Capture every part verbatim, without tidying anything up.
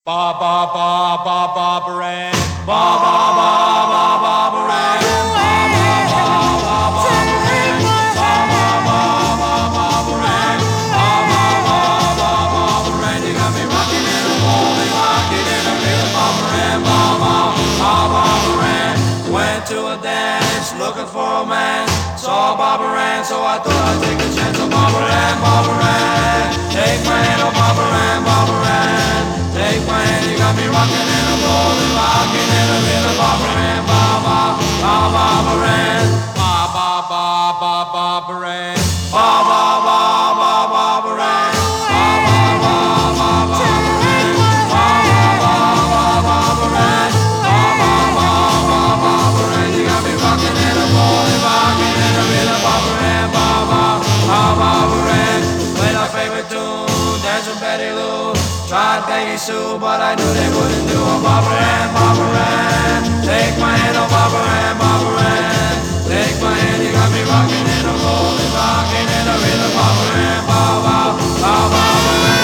Ba ba ba ba ba baran. Ba ba ba ba ba baran. Ba ba ba ba ba baran. Ba ba ba ba ba baran. Ba ba ba ba ba baran. You got me rocking and a rolling, rocking and a reeling, ba baran. Ba ba ba ba baran. Went to a dance looking for a man. Saw Bob Moran, so I thought I'd take a chance on Bob Moran, Bob Moran. Take my hand on Bob Moran, Bob Moran. Take my hand, you got me rocking and I'm rolling, rocking and I'm in a Bob Moran, Bob, Bob, Bob, Bob Moran. Bob, Bob, Bob, Bob, Bob Moran. Bob, Bob, Bob, Bob, Bob Moran. Bob, Bob, Bob, Bob, Bob Moran. Bob, Bob, Bob, Bob Moran. Bob, Bob, Bob, Bob, Bob Moran. You got me rocking and I'm rolling, rocking and I'm in a Bob Moran, Bob, Bob, Bob, Bob Moran. Played our favorite tune, dance with Betty Lou. Tried Peggy Sue, but I knew they wouldn't do a Bob Moran, Bob Moran. Take my hand, oh Bob Moran, Bob Moran. Take my hand, you got me rocking and I'm rolling, rocking and I'm in a Bob Moran, Bob, Bob, Bob, Bob Moran.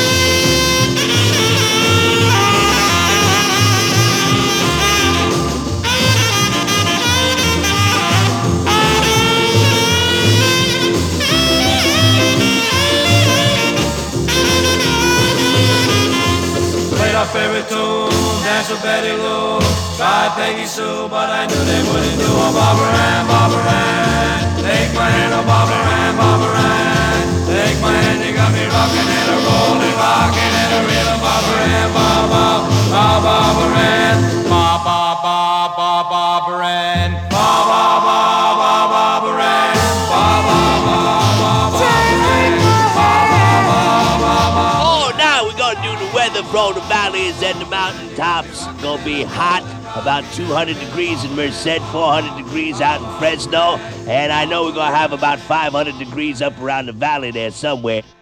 Our favorite tune, dance with Betty Lou. Tried Peggy Sue, but I knew they wouldn't do a Bob Moran, Bob Moran. Take my hand, oh Bob Moran, Bob Moran. Take my hand, you got me rocking and a rolling, rocking and a reeling, Bob Moran, Bob, Bob, Bob, Bob Moran. Bob, Bob, Bob, Bob, Bob Moran. Bob, Bob, Bob, Bob, Bob Moran. Bob, Bob, Bob, Bob, Bob Moran. Bob, Bob, Bob, Bob, Bob. Oh, now we're gonna do the weather from the valleys and the mountaintops. Gonna be hot, about two hundred degrees in Merced, four hundred degrees out in Fresno, and I know we're gonna have about five hundred degrees up around the valley there somewhere.